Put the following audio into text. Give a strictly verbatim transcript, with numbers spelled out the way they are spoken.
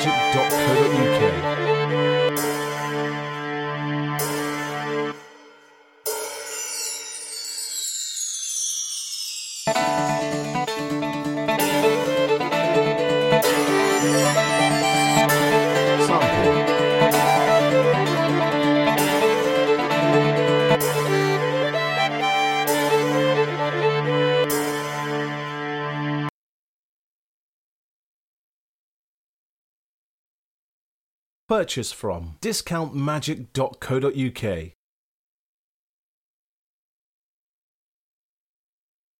magic dot co dot U K. Purchase from discount magic dot co dot U K.